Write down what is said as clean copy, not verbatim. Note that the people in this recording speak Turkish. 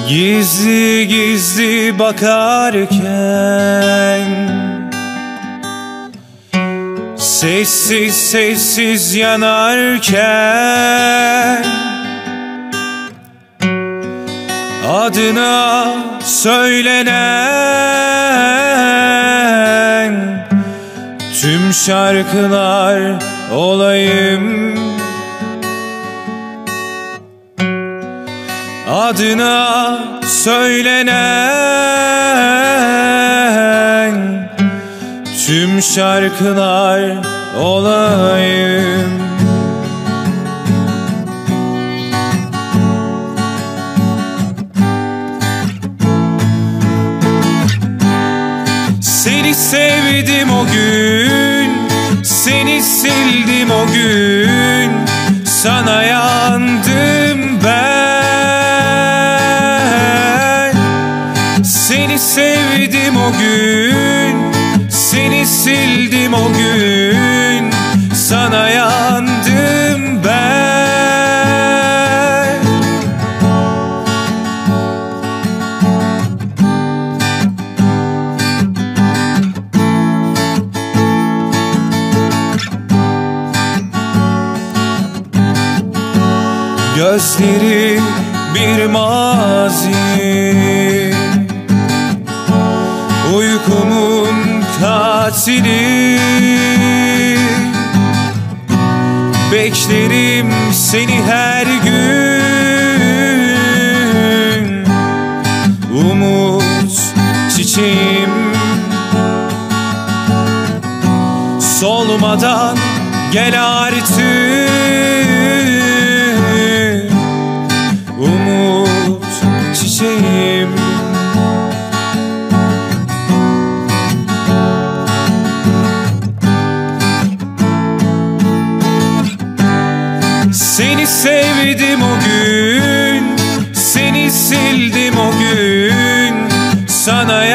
Gizli gizli bakarken, sessiz sessiz yanarken, adına söylenen tüm şarkılar olayım. Adına söylenen tüm şarkılar olayım. Seni sevdim o gün, seni sildim o gün, sana yandım ben. Seni sevdim o gün, seni sildim o gün, sana yandım ben. Gözleri bir mazi, uykumun katili. Beklerim seni her gün, umut çiçeğim. Solmadan gel artık, umut çiçeğim. Seni sevdim o gün, seni sildim o gün, sana